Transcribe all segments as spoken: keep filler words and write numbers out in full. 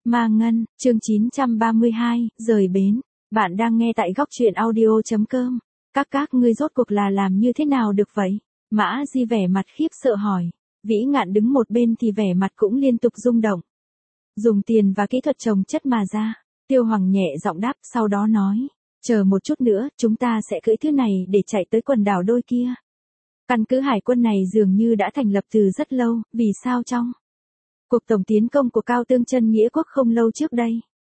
Ma Ngân, chương chín trăm ba mươi hai, rời bến. Bạn đang nghe tại góc truyện audio.com. Các các ngươi rốt cuộc là làm như thế nào được vậy? Mã Di vẻ mặt khiếp sợ hỏi. Vĩ Ngạn đứng một bên thì vẻ mặt cũng liên tục rung động. Dùng tiền và kỹ thuật trồng chất mà ra. Tiêu Hoàng nhẹ giọng đáp, sau đó nói. Chờ một chút nữa, chúng ta sẽ cưỡi thứ này để chạy tới quần đảo đôi kia. Căn cứ hải quân này dường như đã thành lập từ rất lâu, vì sao trong cuộc tổng tiến công của Cao Tương Chân Nghĩa Quốc không lâu trước đây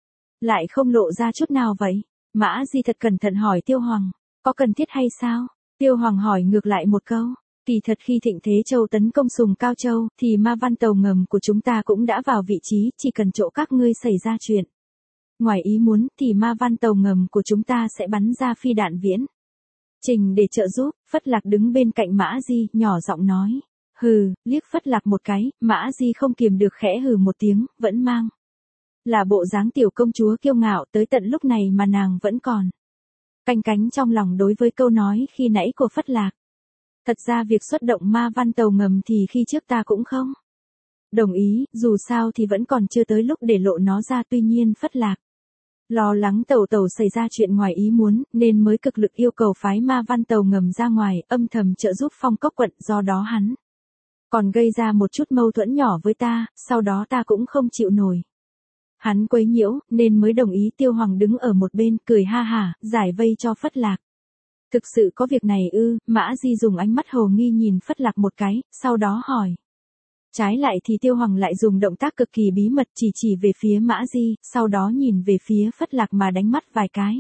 lại không lộ ra chút nào vậy? Mã Di thật cẩn thận hỏi Tiêu Hoàng, có cần thiết hay sao? Tiêu Hoàng hỏi ngược lại một câu, kỳ thật khi Thịnh Thế Châu tấn công Sùng Cao Châu, thì ma văn tàu ngầm của chúng ta cũng đã vào vị trí, chỉ cần chỗ các ngươi xảy ra chuyện ngoài ý muốn, thì ma văn tàu ngầm của chúng ta sẽ bắn ra phi đạn viễn trình để trợ giúp. Phất Lạc đứng bên cạnh Mã Di, nhỏ giọng nói. Hừ, liếc Phất Lạc một cái, Mã Di không kiềm được khẽ hừ một tiếng, vẫn mang là bộ dáng tiểu công chúa kiêu ngạo, tới tận lúc này mà nàng vẫn còn canh cánh trong lòng đối với câu nói khi nãy của Phất Lạc. Thật ra việc xuất động ma văn tàu ngầm thì khi trước ta cũng không đồng ý, dù sao thì vẫn còn chưa tới lúc để lộ nó ra, tuy nhiên Phất Lạc lo lắng tàu tàu xảy ra chuyện ngoài ý muốn, nên mới cực lực yêu cầu phái ma văn tàu ngầm ra ngoài, âm thầm trợ giúp Phong Cốc quận, do đó hắn còn gây ra một chút mâu thuẫn nhỏ với ta, sau đó ta cũng không chịu nổi hắn quấy nhiễu, nên mới đồng ý. Tiêu Hoàng đứng ở một bên, cười ha hả, giải vây cho Phất Lạc. Thực sự có việc này ư? Mã Di dùng ánh mắt hồ nghi nhìn Phất Lạc một cái, sau đó hỏi. Trái lại thì Tiêu Hoàng lại dùng động tác cực kỳ bí mật, chỉ chỉ về phía Mã Di, sau đó nhìn về phía Phất Lạc mà đánh mắt vài cái.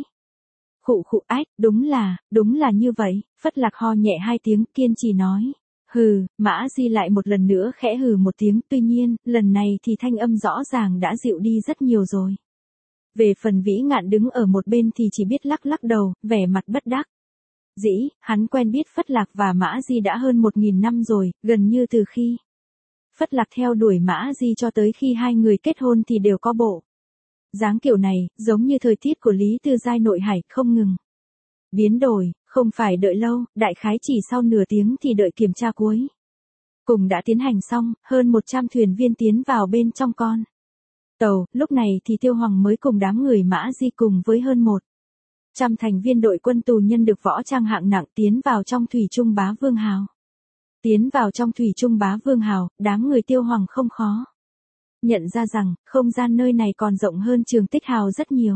Khụ khụ ách, đúng là, đúng là như vậy. Phất Lạc ho nhẹ hai tiếng, kiên trì nói. Hừ, Mã Di lại một lần nữa khẽ hừ một tiếng, tuy nhiên, lần này thì thanh âm rõ ràng đã dịu đi rất nhiều rồi. Về phần Vĩ Ngạn đứng ở một bên thì chỉ biết lắc lắc đầu, vẻ mặt bất đắc dĩ. Hắn quen biết Phất Lạc và Mã Di đã hơn một nghìn năm rồi, gần như từ khi Phất Lạc theo đuổi Mã Di cho tới khi hai người kết hôn thì đều có bộ dáng kiểu này, giống như thời tiết của Lý Tư Giai nội hải, không ngừng biến đổi. Không phải đợi lâu, đại khái chỉ sau nửa tiếng thì đợi kiểm tra cuối cùng đã tiến hành xong, hơn một trăm thuyền viên tiến vào bên trong con tàu. Lúc này thì Tiêu Hoàng mới cùng đám người Mã Di cùng với hơn một trăm thành viên đội quân tù nhân được võ trang hạng nặng tiến vào trong Thủy Trung Bá Vương Hào. Tiến vào trong Thủy Trung Bá Vương Hào, đám người Tiêu Hoàng không khó nhận ra rằng, không gian nơi này còn rộng hơn Trường Tích Hào rất nhiều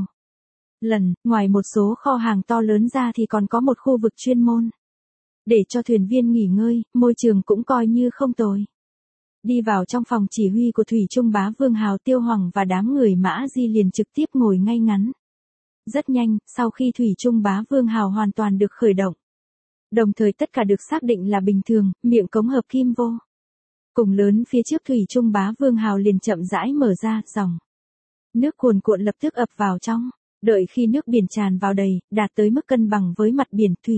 lần, ngoài một số kho hàng to lớn ra thì còn có một khu vực chuyên môn để cho thuyền viên nghỉ ngơi, môi trường cũng coi như không tồi. Đi vào trong phòng chỉ huy của Thủy Trung Bá Vương Hào, Tiêu Hoàng và đám người Mã Di liền trực tiếp ngồi ngay ngắn. Rất nhanh, sau khi Thủy Trung Bá Vương Hào hoàn toàn được khởi động, đồng thời tất cả được xác định là bình thường, miệng cống hợp kim vô cùng lớn phía trước Thủy Trung Bá Vương Hào liền chậm rãi mở ra, dòng nước cuồn cuộn lập tức ập vào trong. Đợi khi nước biển tràn vào đầy, đạt tới mức cân bằng với mặt biển thủy.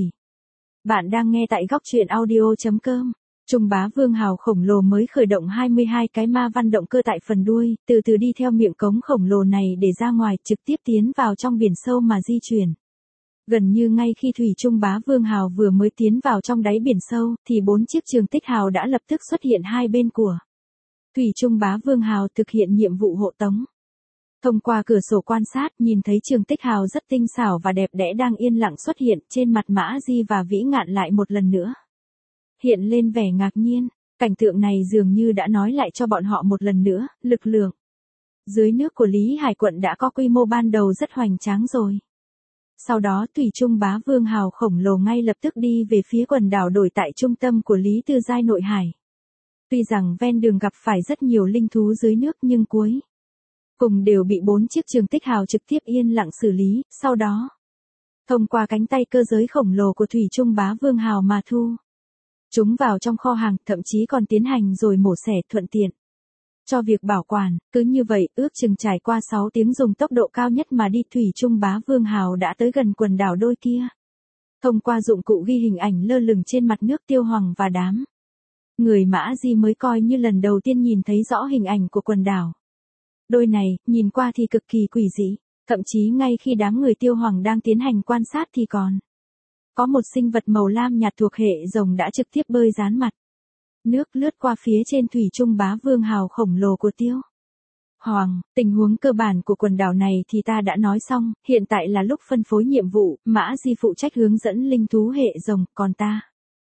Bạn đang nghe tại góc truyện audio.com. Trung Bá Vương Hào khổng lồ mới khởi động hai mươi hai cái ma văn động cơ tại phần đuôi, từ từ đi theo miệng cống khổng lồ này để ra ngoài, trực tiếp tiến vào trong biển sâu mà di chuyển. Gần như ngay khi Thủy Trung Bá Vương Hào vừa mới tiến vào trong đáy biển sâu, thì bốn chiếc Trường Tích Hào đã lập tức xuất hiện hai bên của Thủy Trung Bá Vương Hào, thực hiện nhiệm vụ hộ tống. Thông qua cửa sổ quan sát, nhìn thấy Trường Tích Hào rất tinh xảo và đẹp đẽ đang yên lặng xuất hiện, trên mặt Mã Di và Vĩ Ngạn lại một lần nữa hiện lên vẻ ngạc nhiên. Cảnh tượng này dường như đã nói lại cho bọn họ một lần nữa, lực lượng dưới nước của Lý Hải quận đã có quy mô ban đầu rất hoành tráng rồi. Sau đó Thủy Trung Bá Vương Hào khổng lồ ngay lập tức đi về phía quần đảo đổi tại trung tâm của Lý Tư Giai nội hải. Tuy rằng ven đường gặp phải rất nhiều linh thú dưới nước, nhưng cuối cùng đều bị bốn chiếc Trường Tích Hào trực tiếp yên lặng xử lý, sau đó thông qua cánh tay cơ giới khổng lồ của Thủy Trung Bá Vương Hào mà thu chúng vào trong kho hàng, thậm chí còn tiến hành rồi mổ xẻ thuận tiện cho việc bảo quản. Cứ như vậy, ước chừng trải qua sáu tiếng dùng tốc độ cao nhất mà đi, Thủy Trung Bá Vương Hào đã tới gần quần đảo đôi kia. Thông qua dụng cụ ghi hình ảnh lơ lửng trên mặt nước, Tiêu Hoàng và đám người Mã Di mới coi như lần đầu tiên nhìn thấy rõ hình ảnh của quần đảo đôi này, nhìn qua thì cực kỳ quỷ dị. Thậm chí ngay khi đám người Tiêu Hoàng đang tiến hành quan sát thì còn có một sinh vật màu lam nhạt thuộc hệ rồng đã trực tiếp bơi dán mặt nước lướt qua phía trên Thủy Trung Bá Vương Hào khổng lồ của Tiêu Hoàng, tình huống cơ bản của quần đảo này thì ta đã nói xong, hiện tại là lúc phân phối nhiệm vụ, Mã Di phụ trách hướng dẫn linh thú hệ rồng, còn ta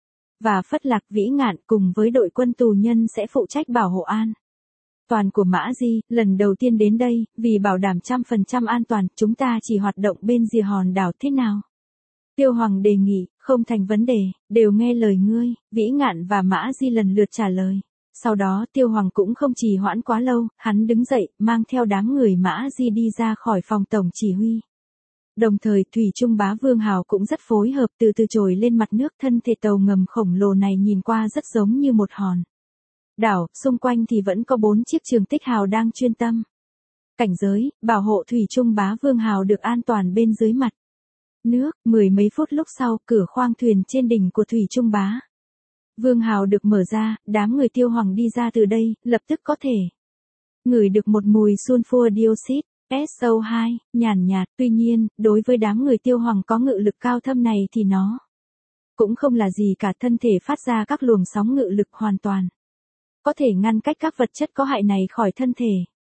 và Phất Lạc, Vĩ Ngạn cùng với đội quân tù nhân sẽ phụ trách bảo hộ an toàn của Mã Di. Lần đầu tiên đến đây, vì bảo đảm trăm phần trăm an toàn, chúng ta chỉ hoạt động bên rìa hòn đảo thế nào? Tiêu Hoàng đề nghị, không thành vấn đề, đều nghe lời ngươi, Vĩ Ngạn và Mã Di lần lượt trả lời. Sau đó Tiêu Hoàng cũng không trì hoãn quá lâu, hắn đứng dậy, mang theo đám người Mã Di đi ra khỏi phòng tổng chỉ huy. Đồng thời Thủy Trung Bá Vương Hào cũng rất phối hợp, từ từ trồi lên mặt nước. Thân thể tàu ngầm khổng lồ này nhìn qua rất giống như một hòn đảo, xung quanh thì vẫn có bốn chiếc trường tích hào đang chuyên tâm cảnh giới, bảo hộ Thủy Trung Bá Vương Hào được an toàn bên dưới mặt nước. Mười mấy phút lúc sau, cửa khoang thuyền trên đỉnh của Thủy Trung Bá Vương Hào được mở ra, đám người Tiêu Hoàng đi ra từ đây, lập tức có thể ngửi được một mùi sulfur dioxide, S O hai, nhàn nhạt. Tuy nhiên, đối với đám người Tiêu Hoàng có ngự lực cao thâm này thì nó cũng không là gì cả. Thân thể phát ra các luồng sóng ngự lực hoàn toàn có thể ngăn cách các vật chất có hại này khỏi thân thể.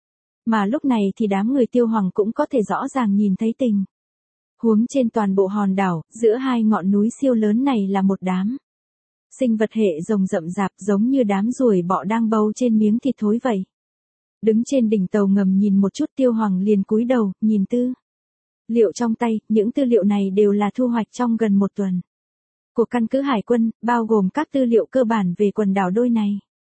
Mà lúc này thì đám người Tiêu Hoàng cũng có thể rõ ràng nhìn thấy tình huống trên toàn bộ hòn đảo. Giữa hai ngọn núi siêu lớn này là một đám sinh vật hệ rồng rậm rạp, giống như đám ruồi bọ đang bâu trên miếng thịt thối vậy. Đứng trên đỉnh tàu ngầm nhìn một chút, Tiêu Hoàng liền cúi đầu, nhìn tư liệu trong tay. Những tư liệu này đều là thu hoạch trong gần một tuần của căn cứ hải quân, bao gồm các tư liệu cơ bản về quần đảo đôi này.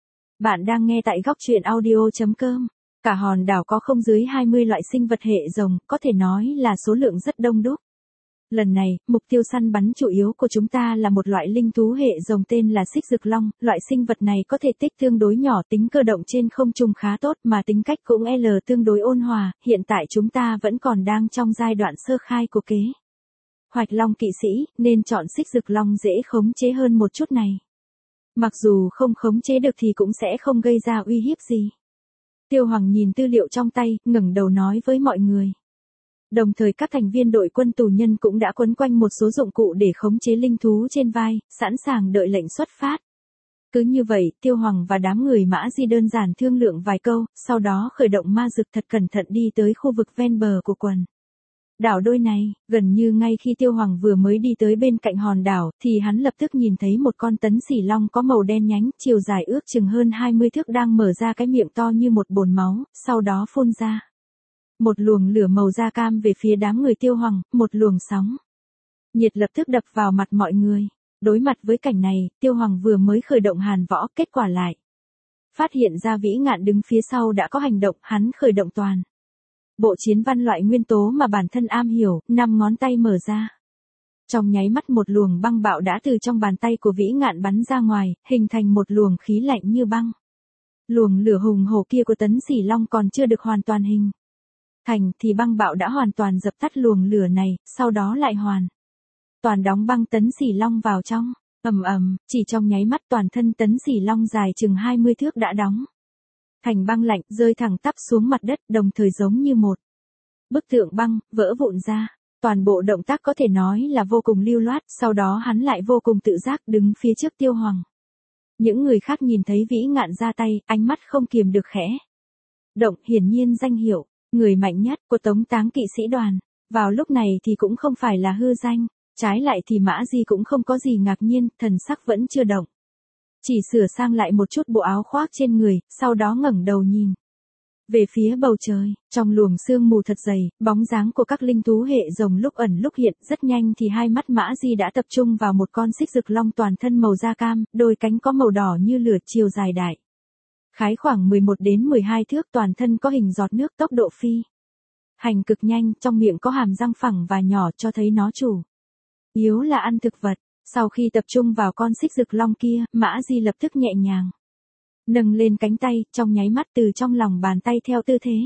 Bạn đang nghe tại góc truyện audio chấm com. Cả hòn đảo có không dưới hai mươi loại sinh vật hệ rồng, có thể nói là số lượng rất đông đúc. Lần này, mục tiêu săn bắn chủ yếu của chúng ta là một loại linh thú hệ rồng tên là xích dực long. Loại sinh vật này có thể tích tương đối nhỏ, tính cơ động trên không trung khá tốt, mà tính cách cũng L tương đối ôn hòa. Hiện tại chúng ta vẫn còn đang trong giai đoạn sơ khai của kế hoạch long kỵ sĩ, nên chọn xích dực long dễ khống chế hơn một chút này. Mặc dù không khống chế được thì cũng sẽ không gây ra uy hiếp gì. Tiêu Hoàng nhìn tư liệu trong tay, ngẩng đầu nói với mọi người. Đồng thời các thành viên đội quân tù nhân cũng đã quấn quanh một số dụng cụ để khống chế linh thú trên vai, sẵn sàng đợi lệnh xuất phát. Cứ như vậy, Tiêu Hoàng và đám người Mã Di đơn giản thương lượng vài câu, sau đó khởi động ma dực thật cẩn thận đi tới khu vực ven bờ của quần đảo đôi này. Gần như ngay khi Tiêu Hoàng vừa mới đi tới bên cạnh hòn đảo, thì hắn lập tức nhìn thấy một con tấn xỉ long có màu đen nhánh, chiều dài ước chừng hơn hai mươi thước đang mở ra cái miệng to như một bồn máu, sau đó phun ra một luồng lửa màu da cam về phía đám người Tiêu Hoàng. Một luồng sóng nhiệt lập tức đập vào mặt mọi người. Đối mặt với cảnh này, Tiêu Hoàng vừa mới khởi động hàn võ, kết quả lại phát hiện ra Vĩ Ngạn đứng phía sau đã có hành động. Hắn khởi động toàn bộ chiến văn loại nguyên tố mà bản thân am hiểu, năm ngón tay mở ra. Trong nháy mắt một luồng băng bạo đã từ trong bàn tay của Vĩ Ngạn bắn ra ngoài, hình thành một luồng khí lạnh như băng. Luồng lửa hùng hổ kia của tấn xỉ long còn chưa được hoàn toàn hình thành thì băng bạo đã hoàn toàn dập tắt luồng lửa này, sau đó lại hoàn toàn đóng băng tấn xỉ long vào trong. Ầm ầm, chỉ trong nháy mắt toàn thân tấn xỉ long dài chừng hai mươi thước đã đóng thành băng lạnh, rơi thẳng tắp xuống mặt đất, đồng thời giống như một bức tượng băng vỡ vụn ra. Toàn bộ động tác có thể nói là vô cùng lưu loát. Sau đó hắn lại vô cùng tự giác đứng phía trước Tiêu Hoàng. Những người khác nhìn thấy Vĩ Ngạn ra tay, ánh mắt không kiềm được khẽ động. Hiển nhiên danh hiệu người mạnh nhất của Tống Táng kỵ sĩ đoàn vào lúc này thì cũng không phải là hư danh. Trái lại thì Mã Di cũng không có gì ngạc nhiên, thần sắc vẫn chưa động, chỉ sửa sang lại một chút bộ áo khoác trên người, sau đó ngẩng đầu nhìn về phía bầu trời. Trong luồng sương mù thật dày, bóng dáng của các linh thú hệ rồng lúc ẩn lúc hiện. Rất nhanh thì hai mắt Mã Di đã tập trung vào một con xích dực long toàn thân màu da cam, đôi cánh có màu đỏ như lửa, chiều dài đại khái khoảng mười một đến mười hai thước, toàn thân có hình giọt nước, tốc độ phi hành cực nhanh, trong miệng có hàm răng phẳng và nhỏ, cho thấy nó chủ yếu là ăn thực vật. Sau khi tập trung vào con xích dực long kia, Mã Di lập tức nhẹ nhàng nâng lên cánh tay, trong nháy mắt từ trong lòng bàn tay theo tư thế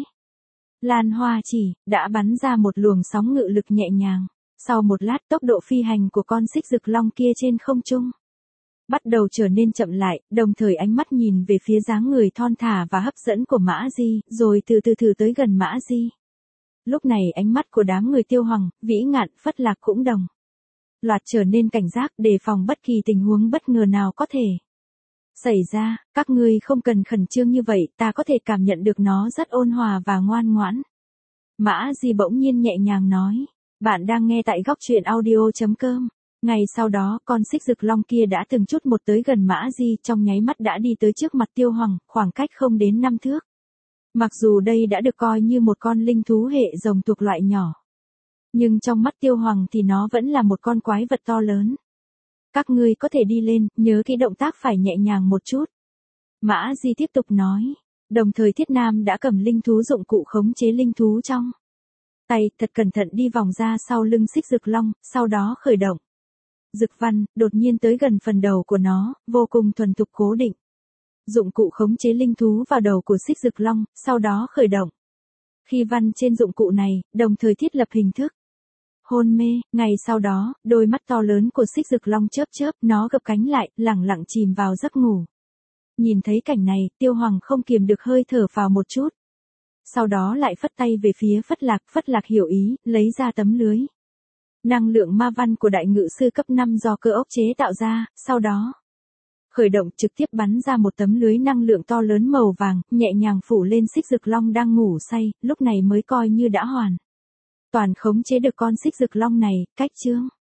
lan hoa chỉ, đã bắn ra một luồng sóng ngự lực nhẹ nhàng. Sau một lát, tốc độ phi hành của con xích dực long kia trên không trung bắt đầu trở nên chậm lại, đồng thời ánh mắt nhìn về phía dáng người thon thả và hấp dẫn của Mã Di, rồi từ từ thử tới gần Mã Di. Lúc này ánh mắt của đám người Tiêu Hoàng, Vĩ Ngạn, Phất Lạc cũng đồng loạt trở nên cảnh giác, đề phòng bất kỳ tình huống bất ngờ nào có thể Xảy ra, các ngươi không cần khẩn trương như vậy, ta có thể cảm nhận được nó rất ôn hòa và ngoan ngoãn. Mã Di bỗng nhiên nhẹ nhàng nói. Bạn đang nghe tại góc chuyện audio.com. Ngày sau đó, con xích rực long kia đã từng chút một tới gần Mã Di, trong nháy mắt đã đi tới trước mặt Tiêu Hoàng, khoảng cách không đến năm thước. Mặc dù đây đã được coi như một con linh thú hệ rồng thuộc loại nhỏ, nhưng trong mắt Tiêu Hoàng thì nó vẫn là một con quái vật to lớn. Các ngươi có thể đi lên, nhớ cái động tác phải nhẹ nhàng một chút. Mã Di tiếp tục nói. Đồng thời Thiết Nam đã cầm linh thú dụng cụ khống chế linh thú trong tay, thật cẩn thận đi vòng ra sau lưng xích rực long, sau đó khởi động. Dực văn, đột nhiên tới gần phần đầu của nó, vô cùng thuần thục cố định. Dụng cụ khống chế linh thú vào đầu của xích rực long, sau đó khởi động. Khi văn trên dụng cụ này, đồng thời thiết lập hình thức. Hôn mê, ngày sau đó, đôi mắt to lớn của xích rực long chớp chớp, nó gập cánh lại, lẳng lặng chìm vào giấc ngủ. Nhìn thấy cảnh này, Tiêu Hoàng không kiềm được hơi thở vào một chút. Sau đó lại phất tay về phía Phất Lạc, Phất Lạc hiểu ý, lấy ra tấm lưới. Năng lượng ma văn của đại ngự sư cấp năm do cơ ốc chế tạo ra, sau đó khởi động trực tiếp bắn ra một tấm lưới năng lượng to lớn màu vàng, nhẹ nhàng phủ lên xích rực long đang ngủ say, lúc này mới coi như đã hoàn toàn khống chế được con xích rực long này, cách chương.